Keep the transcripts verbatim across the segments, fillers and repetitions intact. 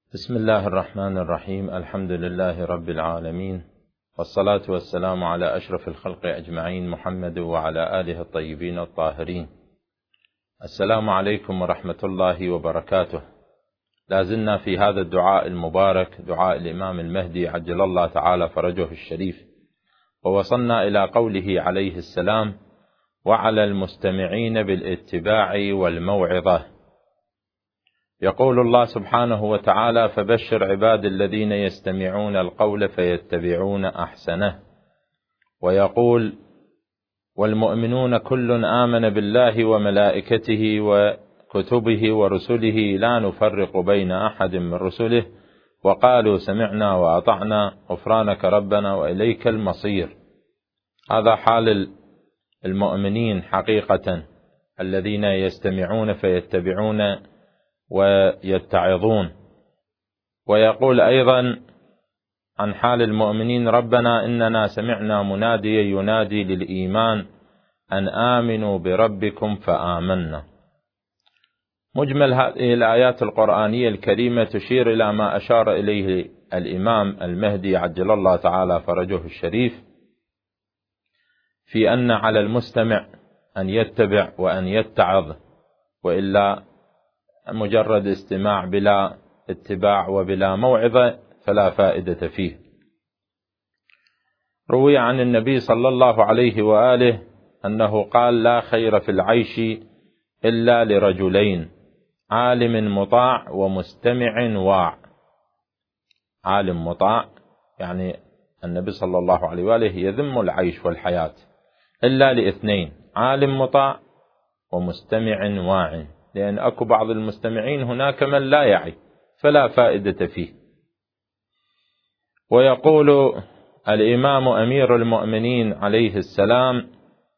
بسم الله الرحمن الرحيم. الحمد لله رب العالمين، والصلاة والسلام على أشرف الخلق أجمعين، محمد وعلى آله الطيبين الطاهرين. السلام عليكم ورحمة الله وبركاته. لازلنا في هذا الدعاء المبارك، دعاء الإمام المهدي عجل الله تعالى فرجه الشريف، ووصلنا إلى قوله عليه السلام: وعلى المستمعين بالاتباع والموعظة. يقول الله سبحانه وتعالى: فبشر عباد الذين يستمعون القول فيتبعون أحسنه. ويقول: والمؤمنون كل آمن بالله وملائكته وكتبه ورسله لا نفرق بين أحد من رسله وقالوا سمعنا وأطعنا غفرانك ربنا وإليك المصير. هذا حال المؤمنين حقيقة، الذين يستمعون فيتبعون ويتعظون. ويقول أيضا عن حال المؤمنين: ربنا إننا سمعنا مناديا ينادي للإيمان أن آمنوا بربكم فآمنا. مجمل هذه الآيات القرآنية الكريمة تشير إلى ما أشار إليه الإمام المهدي عجل الله تعالى فرجه الشريف، في أن على المستمع أن يتبع وأن يتعظ، وإلا مجرد استماع بلا اتباع وبلا موعظة فلا فائدة فيه. روي عن النبي صلى الله عليه وآله أنه قال: لا خير في العيش إلا لرجلين، عالم مطاع ومستمع واع. عالم مطاع يعني النبي صلى الله عليه وآله يذم العيش والحياة إلا لاثنين: عالم مطاع ومستمع واع، لأن أكو بعض المستمعين هناك من لا يعي فلا فائدة فيه. ويقول الإمام أمير المؤمنين عليه السلام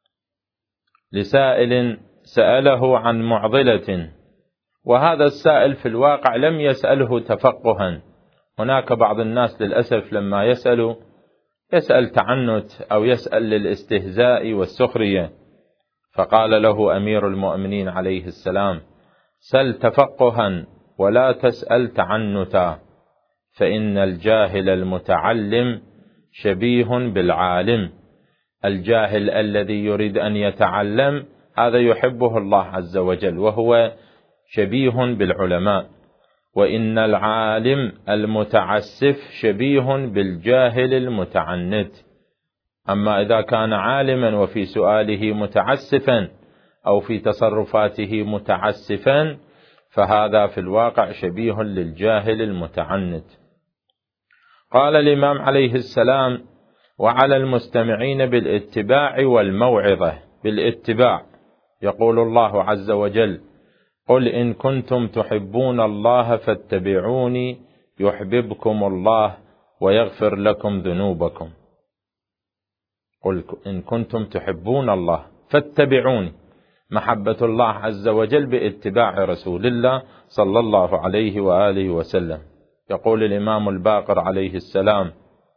لسائل سأله عن معضلة، وهذا السائل في الواقع لم يسأله تفقها. هناك بعض الناس للأسف لما يسأل يسأل تعنت أو يسأل للاستهزاء والسخرية، فقال له أمير المؤمنين عليه السلام: سل تفقها ولا تسأل تعنتا، فإن الجاهل المتعلم شبيه بالعالم. الجاهل الذي يريد أن يتعلم هذا يحبه الله عز وجل وهو شبيه بالعلماء، وإن العالم المتعسف شبيه بالجاهل المتعنت. أما إذا كان عالما وفي سؤاله متعسفا أو في تصرفاته متعسفا فهذا في الواقع شبيه للجاهل المتعنت. قال الإمام عليه السلام: وعلى المستمعين بالاتباع والموعظة. بالاتباع يقول الله عز وجل: قل إن كنتم تحبون الله فاتبعوني يحببكم الله ويغفر لكم ذنوبكم. قل إن كنتم تحبون الله فاتبعوني، محبة الله عز وجل باتباع رسول الله صلى الله عليه وآله وسلم. يقول الإمام الباقر عليه السلام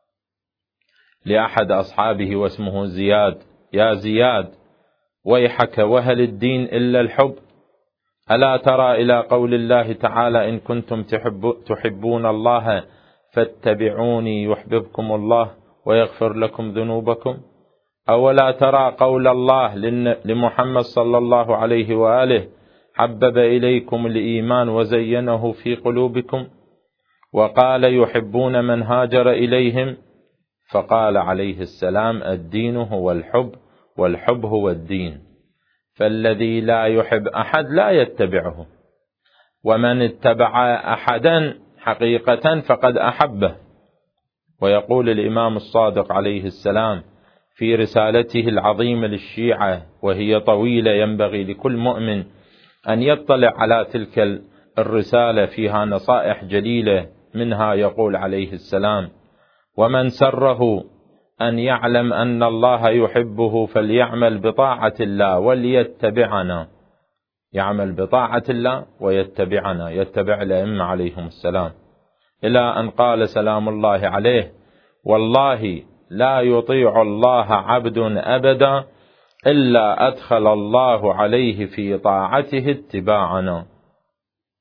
لأحد أصحابه واسمه زياد: يا زياد ويحك، وهل الدين إلا الحب؟ ألا ترى إلى قول الله تعالى: إن كنتم تحب تحبون الله فاتبعوني يحببكم الله ويغفر لكم ذنوبكم؟ أولا ترى قول الله لمحمد صلى الله عليه وآله: حبب إليكم الإيمان وزينه في قلوبكم، وقال يحبون من هاجر إليهم، فقال عليه السلام: الدين هو الحب والحب هو الدين، فالذي لا يحب أحد لا يتبعه، ومن اتبع أحدا حقيقة فقد أحبه. ويقول الإمام الصادق عليه السلام في رسالته العظيمة للشيعة، وهي طويلة ينبغي لكل مؤمن أن يطلع على تلك الرسالة، فيها نصائح جليلة. منها يقول عليه السلام: ومن سره أن يعلم أن الله يحبه فليعمل بطاعة الله وليتبعنا. يعمل بطاعة الله ويتبعنا، يتبع الأئمة عليهم السلام، إلى أن قال سلام الله عليه: والله لا يطيع الله عبد أبدا إلا أدخل الله عليه في طاعته اتباعنا.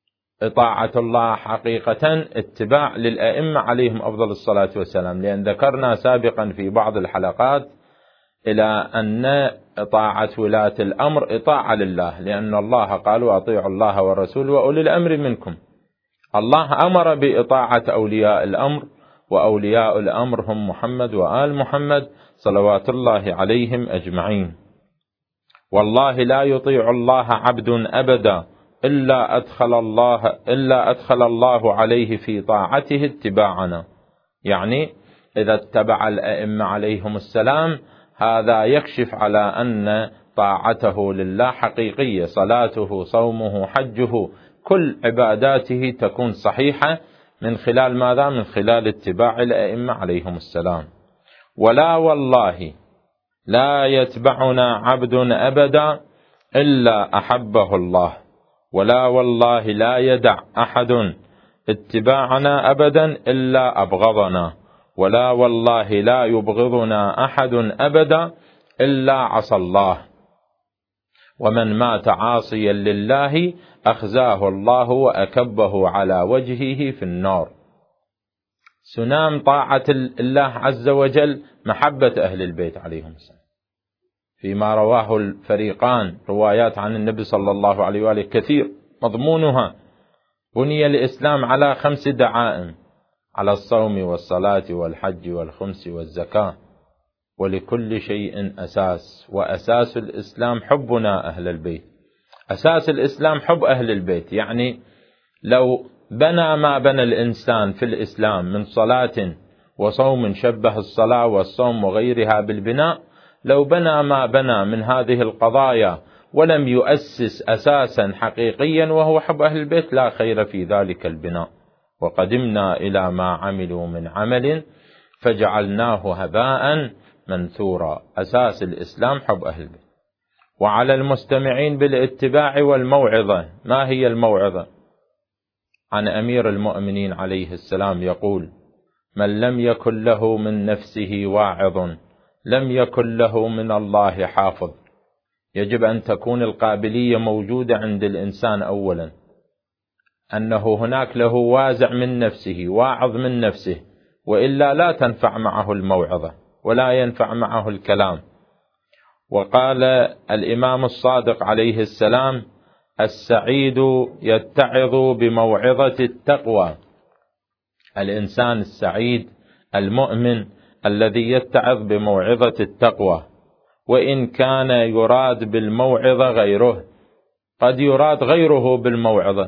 إطاعة الله حقيقة اتباع للأئمة عليهم أفضل الصلاة والسلام، لأن ذكرنا سابقا في بعض الحلقات إلى أن إطاعة ولاة الأمر إطاعة لله، لأن الله قال وأطيعوا الله والرسول وأولي الأمر منكم. الله أمر بإطاعة أولياء الأمر، وأولياء الأمر هم محمد وآل محمد صلوات الله عليهم أجمعين. والله لا يطيع الله عبد أبدا إلا أدخل الله إلا أدخل الله عليه في طاعته اتباعنا، يعني إذا اتبع الأئمة عليهم السلام هذا يكشف على أن طاعته لله حقيقية، صلاته صومه حجه كل عباداته تكون صحيحة من خلال ماذا؟ من خلال اتباع الأئمة عليهم السلام. ولا والله لا يتبعنا عبد أبدا إلا أحبه الله، ولا والله لا يدع أحد اتباعنا أبدا إلا أبغضنا، ولا والله لا يبغضنا أحد أبدا إلا عصى الله، ومن مات عاصيا لله أخزاه الله وأكبه على وجهه في النار. سنام طاعة الله عز وجل محبة أهل البيت عليهم السلام، فيما رواه الفريقان روايات عن النبي صلى الله عليه وآله كثير، مضمونها بني الإسلام على خمس دعائم: على الصوم والصلاة والحج والخمس والزكاة، ولكل شيء أساس، وأساس الإسلام حبنا أهل البيت. أساس الإسلام حب أهل البيت، يعني لو بنى ما بنى الإنسان في الإسلام من صلاة وصوم، شبه الصلاة والصوم وغيرها بالبناء، لو بنى ما بنى من هذه القضايا ولم يؤسس أساسا حقيقيا وهو حب أهل البيت لا خير في ذلك البناء. وقدمنا إلى ما عملوا من عمل فجعلناه هباء منثورا. أساس الإسلام حب أهل البيت. وعلى المستمعين بالاتباع والموعظة. ما هي الموعظة؟ عن أمير المؤمنين عليه السلام يقول: من لم يكن له من نفسه واعظ لم يكن له من الله حافظ. يجب أن تكون القابلية موجودة عند الإنسان أولا، أنه هناك له وازع من نفسه، واعظ من نفسه، وإلا لا تنفع معه الموعظة ولا ينفع معه الكلام. وقال الإمام الصادق عليه السلام: السعيد يتعظ بموعظة التقوى. الإنسان السعيد المؤمن الذي يتعظ بموعظة التقوى، وإن كان يراد بالموعظة غيره، قد يراد غيره بالموعظة.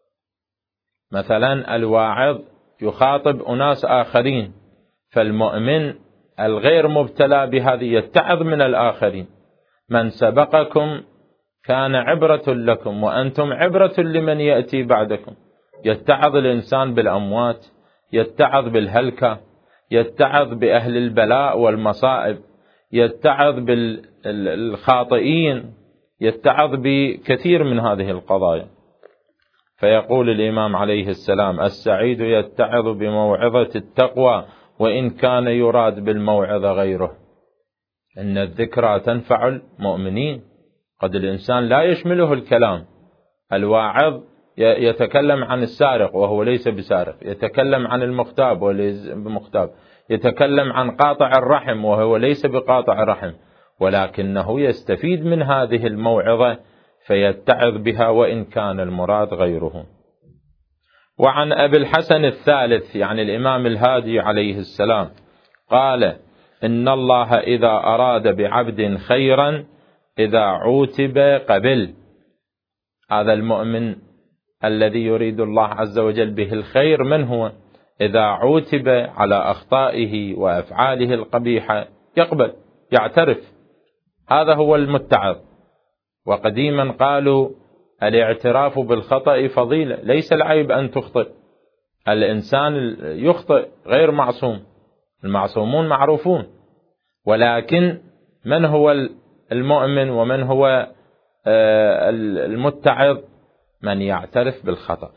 مثلا الواعظ يخاطب أناس آخرين، فالمؤمن الغير مبتلى بهذه يتعظ من الآخرين: من سبقكم كان عبرة لكم وأنتم عبرة لمن يأتي بعدكم. يتعظ الإنسان بالأموات، يتعظ بالهلكة، يتعظ بأهل البلاء والمصائب، يتعظ بالخاطئين، يتعظ بكثير من هذه القضايا. فيقول الإمام عليه السلام: السعيد يتعظ بموعظة التقوى وإن كان يراد بالموعظة غيره. إن الذكرى تنفع المؤمنين. قد الإنسان لا يشمله الكلام. الواعظ يتكلم عن السارق وهو ليس بسارق، يتكلم عن المغتاب وليس بمغتاب، يتكلم عن قاطع الرحم وهو ليس بقاطع رحم، ولكنه يستفيد من هذه الموعظة فيتعظ بها وإن كان المراد غيره. وعن أبي الحسن الثالث يعني الإمام الهادي عليه السلام قال: إن الله إذا أراد بعبد خيرا إذا عوتب قبل. هذا المؤمن الذي يريد الله عز وجل به الخير من هو؟ إذا عوتب على أخطائه وأفعاله القبيحة يقبل، يعترف. هذا هو المتعظ. وقديما قالوا: الاعتراف بالخطأ فضيلة، ليس العيب أن تخطئ. الإنسان يخطئ، غير معصوم، المعصومون معروفون، ولكن من هو المؤمن ومن هو المتعظ؟ من يعترف بالخطأ.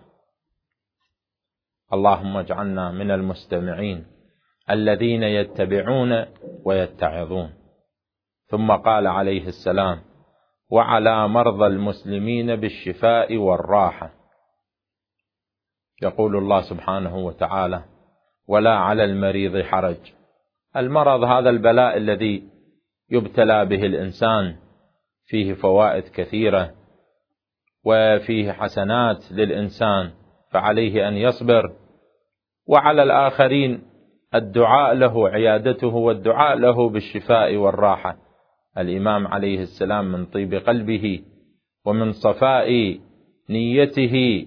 اللهم اجعلنا من المستمعين الذين يتبعون ويتعظون. ثم قال عليه السلام: وعلى مرضى المسلمين بالشفاء والراحة. يقول الله سبحانه وتعالى: ولا على المريض حرج. المرض هذا البلاء الذي يبتلى به الإنسان فيه فوائد كثيرة وفيه حسنات للإنسان، فعليه أن يصبر، وعلى الآخرين الدعاء له، عيادته والدعاء له بالشفاء والراحة. الإمام عليه السلام من طيب قلبه ومن صفاء نيته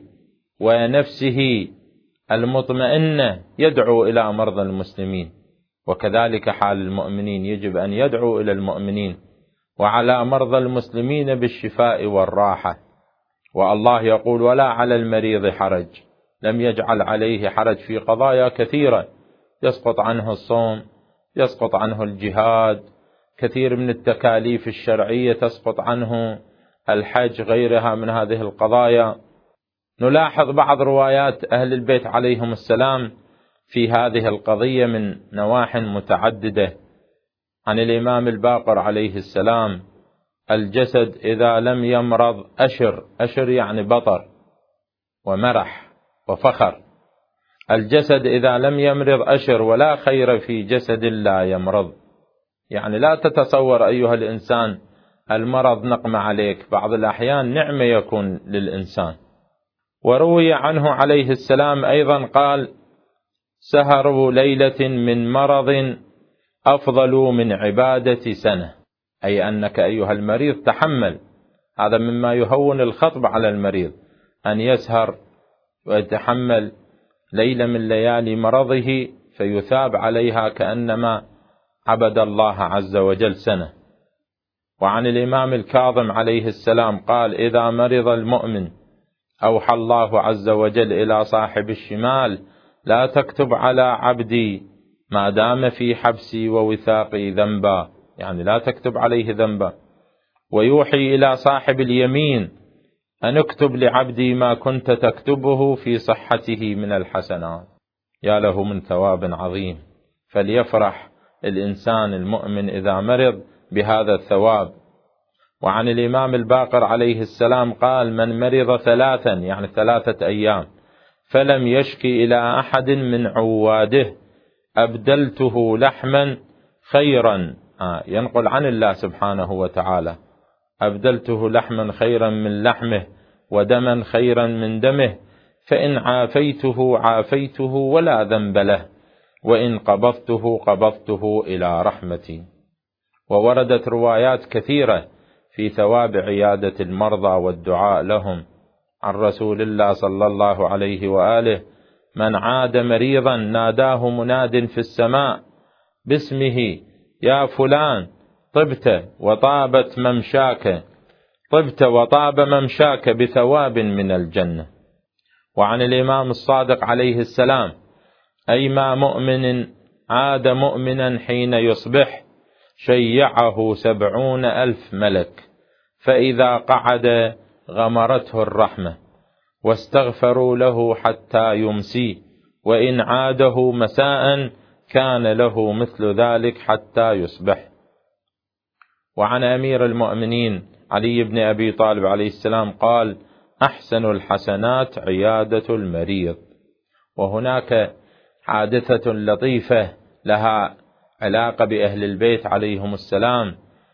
ونفسه المطمئنة يدعو إلى مرضى المسلمين، وكذلك حال المؤمنين، يجب أن يدعو إلى المؤمنين وعلى مرضى المسلمين بالشفاء والراحة. والله يقول: ولا على المريض حرج، لم يجعل عليه حرج في قضايا كثيرة، يسقط عنه الصوم، يسقط عنه الجهاد، كثير من التكاليف الشرعية تسقط عنه، الحج، غيرها من هذه القضايا. نلاحظ بعض روايات أهل البيت عليهم السلام في هذه القضية من نواح متعددة. عن الإمام الباقر عليه السلام: الجسد إذا لم يمرض أشر، أشر يعني بطر ومرح وفخر، الجسد إذا لم يمرض أشر، ولا خير في جسد لا يمرض. يعني لا تتصور أيها الإنسان المرض نقمة عليك، بعض الأحيان نعمة يكون للإنسان. وروي عنه عليه السلام أيضا قال: سهر ليلة من مرض أفضل من عبادة سنة، أي أنك أيها المريض تحمل، هذا مما يهون الخطب على المريض، أن يسهر ويتحمل ليلة من ليالي مرضه فيثاب عليها كأنما عبد الله عز وجل سنة. وعن الإمام الكاظم عليه السلام قال: إذا مرض المؤمن أوحى الله عز وجل إلى صاحب الشمال: لا تكتب على عبدي ما دام في حبسي ووثاقي ذنبا، يعني لا تكتب عليه ذنبا. ويوحي إلى صاحب اليمين: أن اكتب لعبدي ما كنت تكتبه في صحته من الحسنات. يا له من ثواب عظيم، فليفرح الإنسان المؤمن إذا مرض بهذا الثواب. وعن الإمام الباقر عليه السلام قال: من مرض ثلاثا، يعني ثلاثة أيام، فلم يشكي إلى أحد من عواده أبدلته لحما خيرا، آه ينقل عن الله سبحانه وتعالى: أبدلته لحما خيرا من لحمه ودما خيرا من دمه، فإن عافيته عافيته ولا ذنب له، وإن قبضته قبضته إلى رحمتي. ووردت روايات كثيرة في ثواب عيادة المرضى والدعاء لهم عن رسول الله صلى الله عليه وآله: من عاد مريضا ناداه مناد في السماء باسمه: يا فلان طبت وطابت ممشاك، طبت وطاب ممشاك بثواب من الجنة. وعن الإمام الصادق عليه السلام: أيما مؤمن عاد مؤمنا حين يصبح شيعه سبعون ألف ملك، فإذا قعد غمرته الرحمة، واستغفروا له حتى يمسي، وإن عاده مساء كان له مثل ذلك حتى يصبح. وعن أمير المؤمنين علي بن أبي طالب عليه السلام قال: أحسن الحسنات عيادة المريض. وهناك حادثة لطيفة لها علاقة بأهل البيت عليهم السلام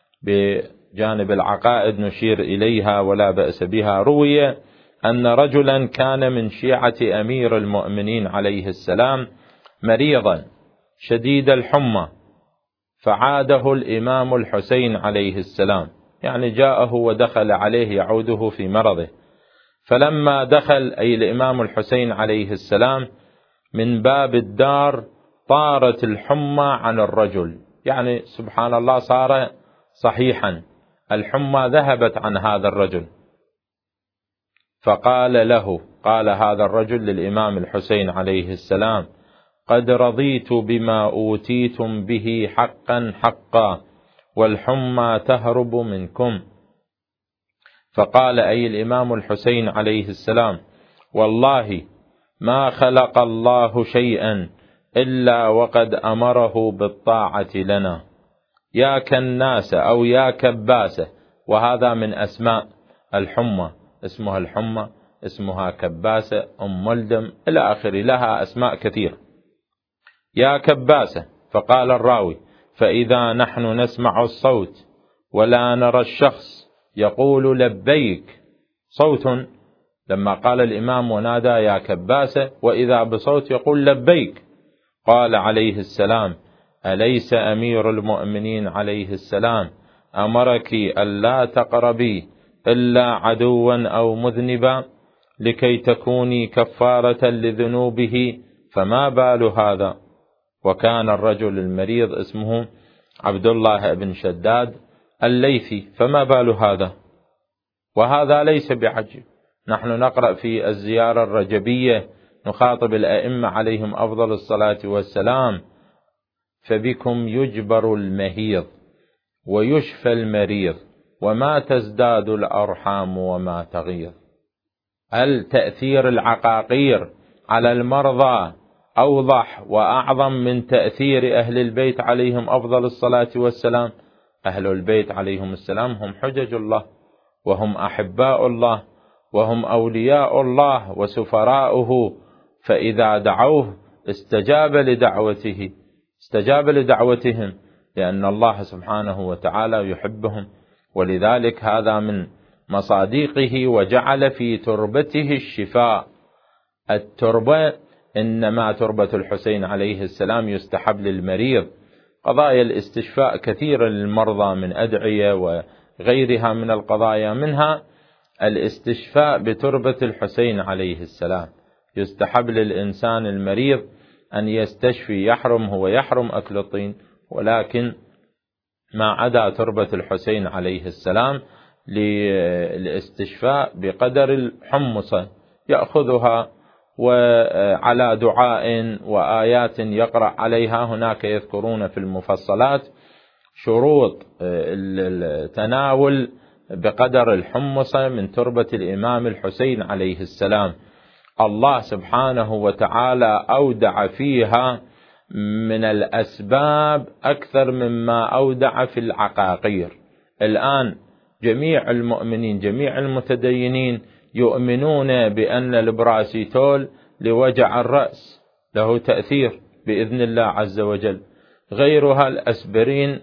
بجانب العقائد نشير إليها ولا بأس بها. روي أن رجلا كان من شيعة أمير المؤمنين عليه السلام مريضا شديد الحمى، فعاده الإمام الحسين عليه السلام، يعني جاءه ودخل عليه يعوده في مرضه. فلما دخل أي الإمام الحسين عليه السلام من باب الدار طارت الحمى عن الرجل، يعني سبحان الله صار صحيحا، الحمى ذهبت عن هذا الرجل. فقال له، قال هذا الرجل للإمام الحسين عليه السلام: قد رضيت بما أوتيتم به حقا حقا، والحمى تهرب منكم. فقال أي الإمام الحسين عليه السلام: والله ما خلق الله شيئا إلا وقد أمره بالطاعة لنا، يا كناس أو يا كباسة، وهذا من أسماء الحمى، اسمها الحمى اسمها كباسة أم ملدم إلى آخره، لها أسماء كثيرة. يا كباسة، فقال الراوي: فإذا نحن نسمع الصوت ولا نرى الشخص يقول لبيك، صوت لما قال الإمام ونادى يا كباسة وإذا بصوت يقول لبيك، قال عليه السلام: أليس أمير المؤمنين عليه السلام أمرك ألا تقربي إلا عدوا أو مذنبا لكي تكوني كفارة لذنوبه، فما بال هذا؟ وكان الرجل المريض اسمه عبد الله بن شداد الليثي، فما بال هذا؟ وهذا ليس بعجب. نحن نقرأ في الزيارة الرجبية نخاطب الأئمة عليهم أفضل الصلاة والسلام: فبكم يجبر المهيض ويشفى المريض وما تزداد الأرحام وما تغيظ. التأثير العقاقير على المرضى أوضح وأعظم من تأثير أهل البيت عليهم أفضل الصلاة والسلام. أهل البيت عليهم السلام هم حجج الله، وهم أحباء الله، وهم أولياء الله وسفراؤه، فإذا دعوه استجاب لدعوته استجاب لدعوتهم، لأن الله سبحانه وتعالى يحبهم. ولذلك هذا من مصاديقه، وجعل في تربته الشفاء. التربة إنما تربة الحسين عليه السلام يستحب للمريض. قضايا الاستشفاء كثيرة للمرضى من أدعية وغيرها من القضايا، منها الاستشفاء بتربة الحسين عليه السلام. يستحب للإنسان المريض أن يستشفي، يحرم هو يحرم أكل الطين، ولكن ما عدا تربة الحسين عليه السلام للاستشفاء بقدر الحمصة يأخذها، وعلى دعاء وآيات يقرأ عليها. هناك يذكرون في المفصلات شروط التناول بقدر الحمصة من تربة الإمام الحسين عليه السلام. الله سبحانه وتعالى أودع فيها من الأسباب أكثر مما أودع في العقاقير. الآن جميع المؤمنين جميع المتدينين يؤمنون بأن البراسيتول لوجع الرأس له تأثير بإذن الله عز وجل، غيرها الأسبرين،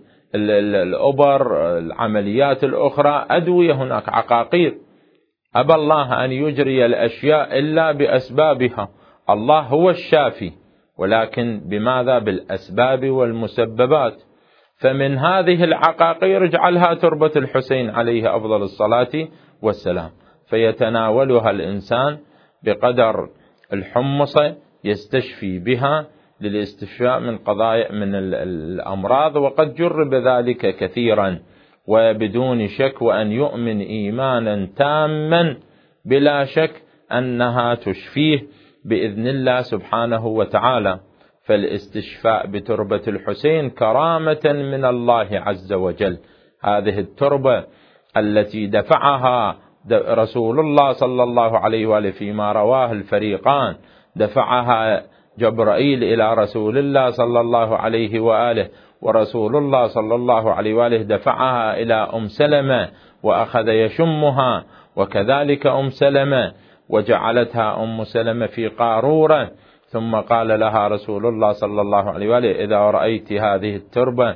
الأبر، العمليات الأخرى أدوية، هناك عقاقير. أبى الله أن يجري الأشياء إلا بأسبابها. الله هو الشافي، ولكن بماذا؟ بالأسباب والمسببات. فمن هذه العقاقير اجعلها تربة الحسين عليه أفضل الصلاة والسلام، فيتناولها الإنسان بقدر الحمصة يستشفي بها للاستشفاء من قضايا من الأمراض. وقد جرب ذلك كثيرا وبدون شك، وأن يؤمن إيمانا تاما بلا شك أنها تشفيه بإذن الله سبحانه وتعالى. فالاستشفاء بتربة الحسين كرامة من الله عز وجل. هذه التربة التي دفعها رسول الله صلى الله عليه وآله فيما رواه الفريقان، دفعها جبرائيل إلى رسول الله صلى الله عليه وآله، ورسول الله صلى الله عليه وآله دفعها إلى أم سلمة وأخذ يشمها، وكذلك أم سلمة، وجعلتها أم سلمة في قارورة، ثم قال لها رسول الله صلى الله عليه وآله: إذا رأيت هذه التربة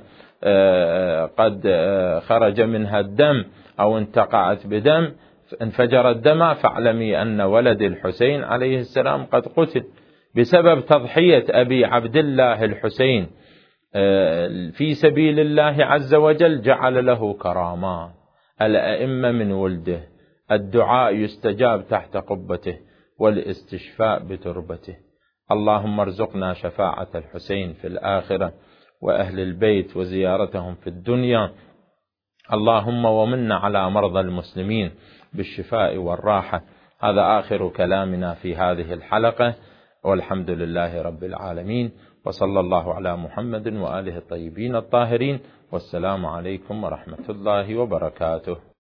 قد خرج منها الدم أو انتقعت بدم انفجر الدم، فاعلمي أن ولد الحسين عليه السلام قد قتل. بسبب تضحية أبي عبد الله الحسين في سبيل الله عز وجل جعل له كرامات. الأئمة من ولده، الدعاء يستجاب تحت قبته، والاستشفاء بتربته. اللهم ارزقنا شفاعة الحسين في الآخرة، وأهل البيت وزيارتهم في الدنيا. اللهم ومن على مرضى المسلمين بالشفاء والراحة. هذا آخر كلامنا في هذه الحلقة، والحمد لله رب العالمين، وصلى الله على محمد وآله الطيبين الطاهرين، والسلام عليكم ورحمة الله وبركاته.